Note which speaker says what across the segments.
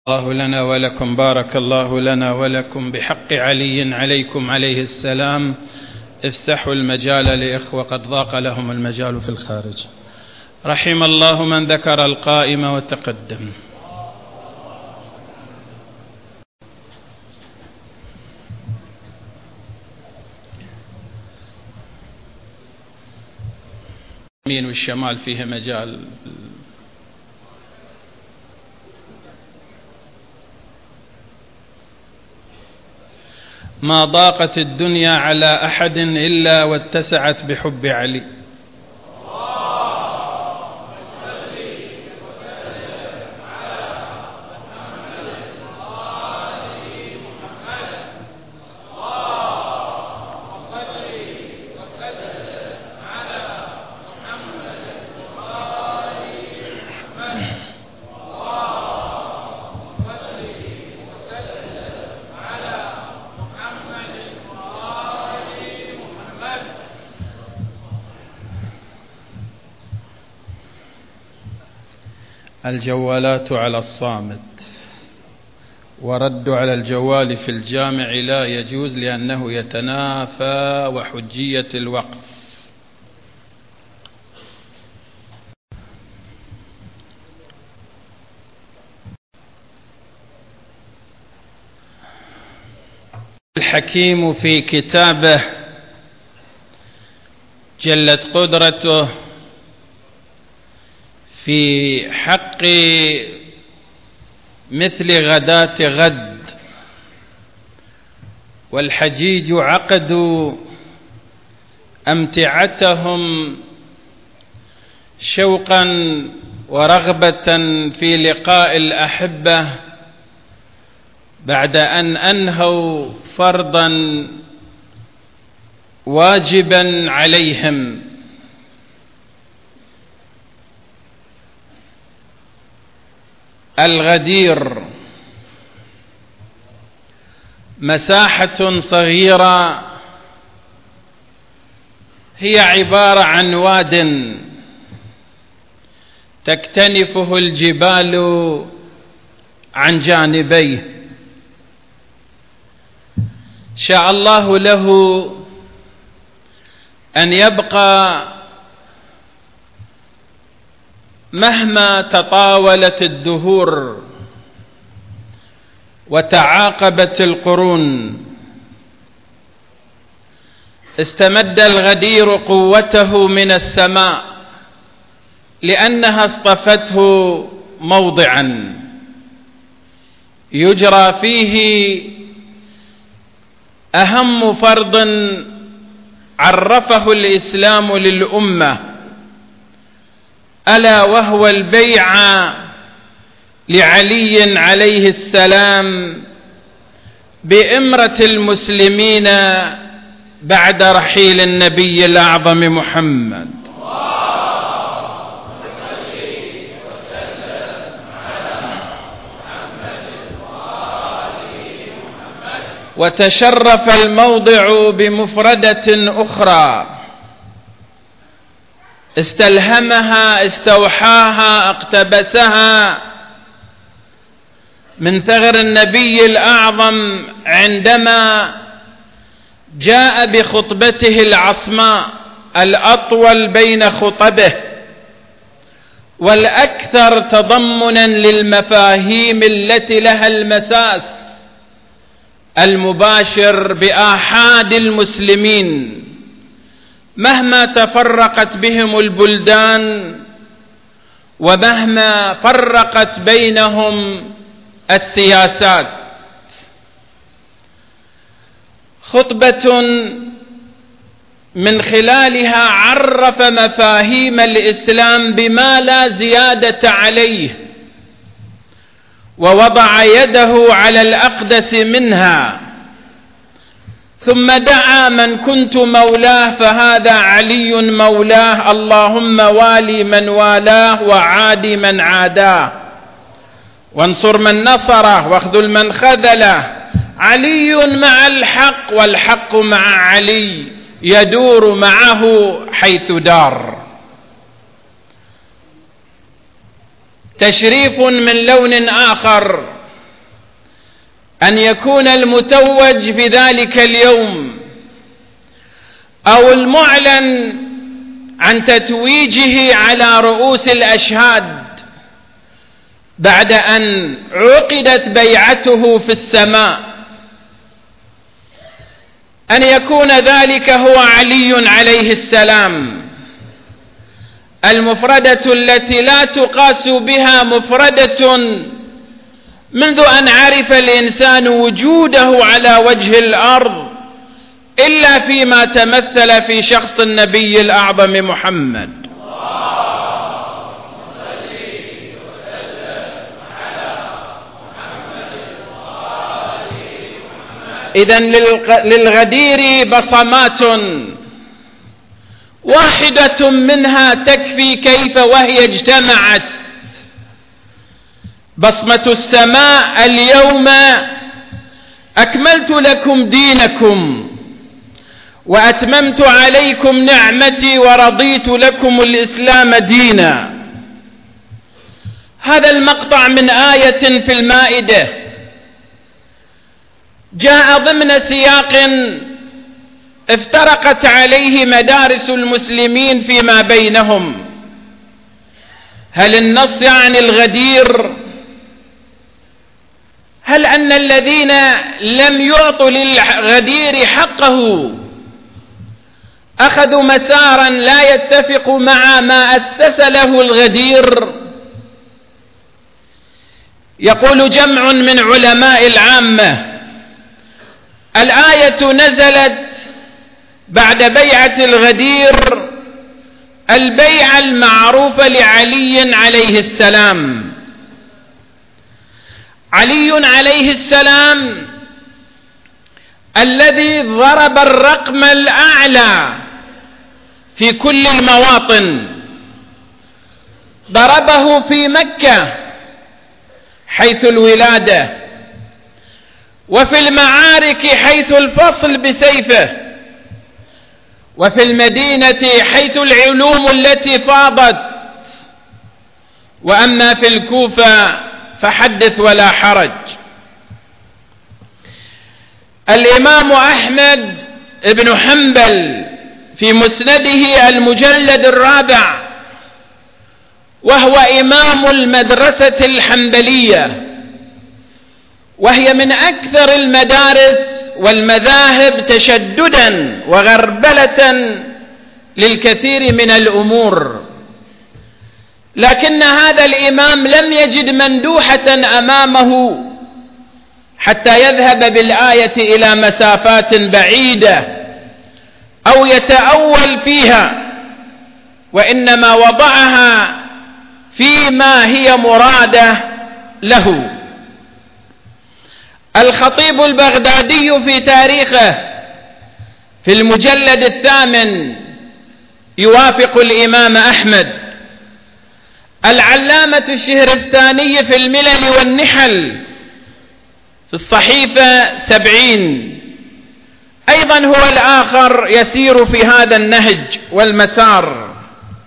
Speaker 1: الله لنا ولكم، بارك الله لنا ولكم بحق علي عليكم عليه السلام. افتحوا المجال لإخوة قد ضاق لهم المجال في الخارج. رحم الله من ذكر القائم وتقدم. اليمين والشمال فيه مجال. ما ضاقت الدنيا على أحد إلا واتسعت بحب علي. الجوالات على الصامت، ورد على الجوال في الجامع لا يجوز لأنه يتنافى وحجية الوقف. الحكيم في كتابه جلت قدرته في حق مثل غداة غد، والحجيج عقدوا أمتعتهم شوقا ورغبة في لقاء الأحبة بعد أن أنهوا فرضا واجبا عليهم. الغدير مساحة صغيرة هي عبارة عن واد تكتنفه الجبال عن جانبيه. شاء الله له أن يبقى مهما تطاولت الدهور وتعاقبت القرون. استمد الغدير قوته من السماء لأنها اصطفته موضعا يجرى فيه أهم فرض عرفه الإسلام للأمة، ألا وهو البيع لعلي عليه السلام بإمرة المسلمين بعد رحيل النبي الأعظم محمد. وتشرف الموضع بمفردة أخرى استلهمها استوحاها اقتبسها من ثغر النبي الأعظم عندما جاء بخطبته العصماء الأطول بين خطبه والأكثر تضمنا للمفاهيم التي لها المساس المباشر بآحاد المسلمين مهما تفرقت بهم البلدان ومهما فرقت بينهم السياسات. خطبة من خلالها عرف مفاهيم الإسلام بما لا زيادة عليه، ووضع يده على الأقدس منها، ثم دعا من كنت مولاه فهذا علي مولاه، اللهم والي من والاه وعادي من عاداه، وانصر من نصره واخذل من خذله. علي مع الحق والحق مع علي يدور معه حيث دار.
Speaker 2: تشريف من لون آخر
Speaker 1: أن يكون المتوج في ذلك اليوم أو المعلن عن تتويجه على رؤوس الأشهاد بعد أن عقدت بيعته في السماء، أن يكون ذلك هو علي عليه السلام، المفردة التي لا تقاس بها مفردة منذ أن عرف الإنسان وجوده على وجه الأرض إلا فيما تمثل في شخص النبي الأعظم محمد. إذن للغدير بصمات واحدة منها تكفي كيف وهي اجتمعت. بصمة السماء: اليوم أكملت لكم دينكم وأتممت عليكم نعمتي ورضيت لكم الإسلام دينا. هذا المقطع من آية في المائدة جاء ضمن سياق افترقت عليه مدارس المسلمين فيما بينهم. هل النص يعني الغدير؟ هل أن الذين لم يعطوا للغدير حقه أخذوا مسارا لا يتفق مع ما أسس له الغدير؟ يقول جمع من علماء العامة: الآية نزلت بعد بيعة الغدير البيعة المعروفة لعلي عليه السلام. علي عليه السلام الذي ضرب الرقم الأعلى في كل المواطن، ضربه في مكة حيث الولادة، وفي المعارك حيث الفصل بسيفه، وفي المدينة حيث العلوم التي فاضت، وأما في الكوفة فحدث ولا حرج. الإمام أحمد بن حنبل في مسنده المجلد الرابع، وهو إمام المدرسة الحنبلية، وهي من أكثر المدارس والمذاهب تشددا وغربلة للكثير من الأمور، لكن هذا الإمام لم يجد مندوحة أمامه حتى يذهب بالآية إلى مسافات بعيدة أو يتأول فيها، وإنما وضعها فيما هي مرادة له. الخطيب البغدادي في تاريخه في المجلد 8 يوافق الإمام أحمد. العلامة الشهرستاني في الملل والنحل في الصحيفة 70 أيضا هو الآخر يسير في هذا النهج والمسار.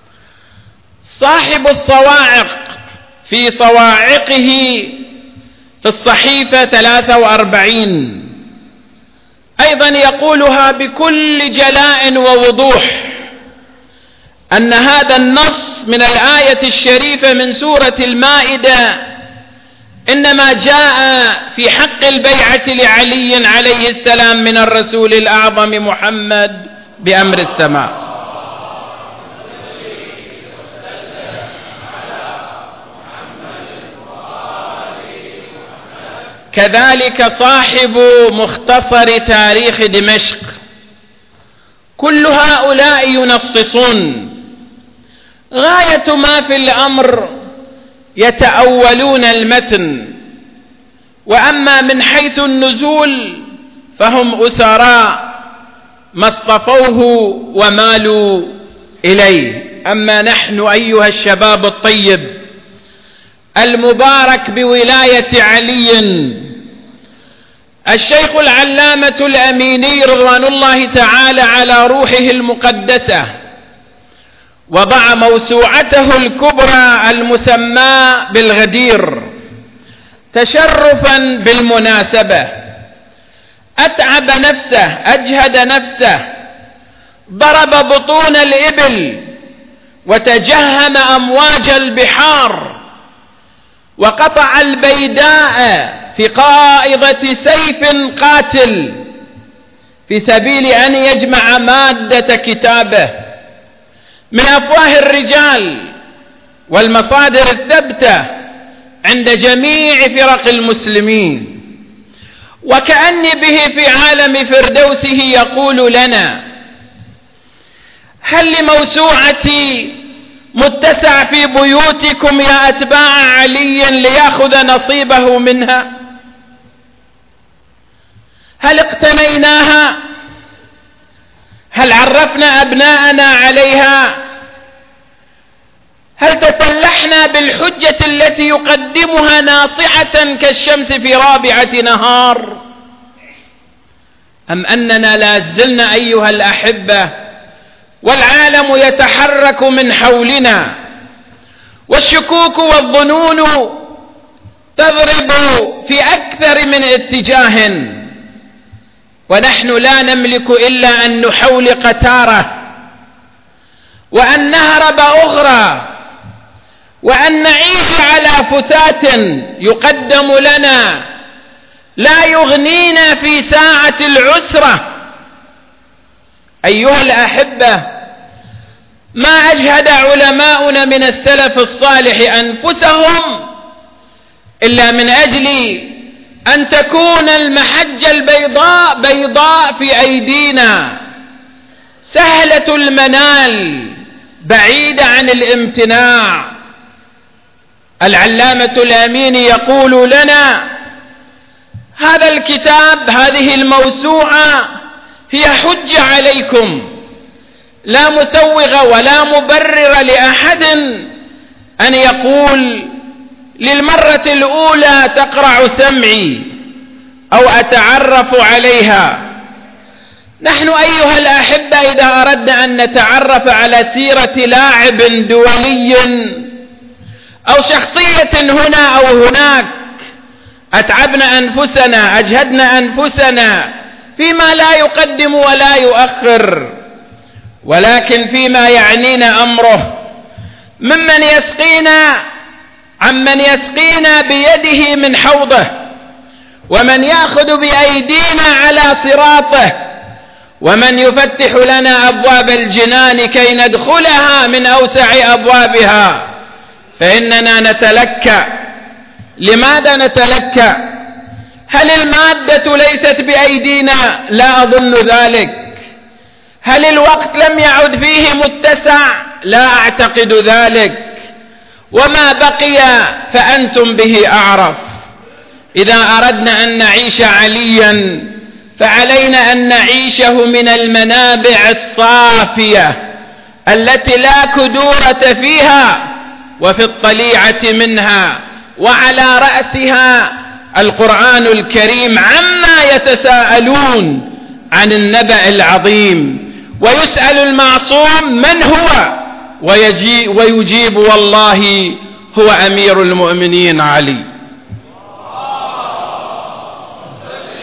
Speaker 1: صاحب الصواعق في صواعقه في الصحيفة 43 أيضا يقولها بكل جلاء ووضوح، أن هذا النص من الآية الشريفة من سورة المائدة إنما جاء في حق البيعة لعلي عليه السلام من الرسول الأعظم محمد بأمر السماء. كذلك صاحب مختصر تاريخ دمشق. كل هؤلاء ينصصون، غاية ما في الأمر يتأولون المتن، وأما من حيث النزول فهم أسراء ما اصطفوه ومالوا إليه. أما نحن أيها الشباب الطيب المبارك بولاية علي، الشيخ العلامة الأميني رضوان الله تعالى على روحه المقدسة وضع موسوعته الكبرى المسمى بالغدير تشرفا بالمناسبة أتعب نفسه، أجهد نفسه، ضرب بطون الإبل وتجهم أمواج البحار وقطع البيداء في قائضة سيف قاتل في سبيل أن يجمع مادة كتابه من أفواه الرجال والمصادر الثابتة عند جميع فرق المسلمين، وكأني به في عالم فردوسه يقول لنا: هل لموسوعتي متسع في بيوتكم يا أتباع علي ليأخذ نصيبه منها؟ هل اقتنيناها؟ هل عرفنا أبناءنا عليها؟ هل تسلحنا بالحجة التي يقدمها ناصعة كالشمس في رابعة نهار؟ أم أننا لا زلنا أيها الأحبة والعالم يتحرك من حولنا والشكوك والظنون تضرب في أكثر من اتجاه، ونحن لا نملك إلا أن نحولق تارة وأن نهرب أخرى وأن نعيش على فتات يقدم لنا لا يغنينا في ساعة العسرة. أيها الأحبة، ما أجهد علماؤنا من السلف الصالح أنفسهم إلا من أجل أن تكون المحجة البيضاء بيضاء في أيدينا، سهلة المنال بعيدة عن الامتناع. العلامة الأميني يقول لنا: هذا الكتاب، هذه الموسوعة هي حجة عليكم، لا مسوغ ولا مبرر لأحد أن يقول للمرة الأولى تقرع سمعي أو أتعرف عليها. نحن أيها الأحبة إذا أردنا أن نتعرف على سيرة لاعب دولي أو شخصية هنا أو هناك أتعبنا أنفسنا، أجهدنا أنفسنا فيما لا يقدم ولا يؤخر، ولكن فيما يعنينا أمره ممن يسقينا، عمن يسقينا بيده من حوضه، ومن يأخذ بأيدينا على صراطه، ومن يفتح لنا أبواب الجنان كي ندخلها من أوسع أبوابها. فإننا نتلكأ. لماذا نتلكأ؟ هل المادة ليست بأيدينا؟ لا أظن ذلك. هل الوقت لم يعد فيه متسع؟ لا أعتقد ذلك. وما بقي فأنتم به أعرف. إذا أردنا أن نعيش عليا فعلينا أن نعيشه من المنابع الصافية التي لا كدورة فيها، وفي الطليعة منها وعلى رأسها القرآن الكريم عما يتساءلون عن النبأ العظيم، ويسأل المعصوم من هو ويجيب والله هو أمير المؤمنين علي.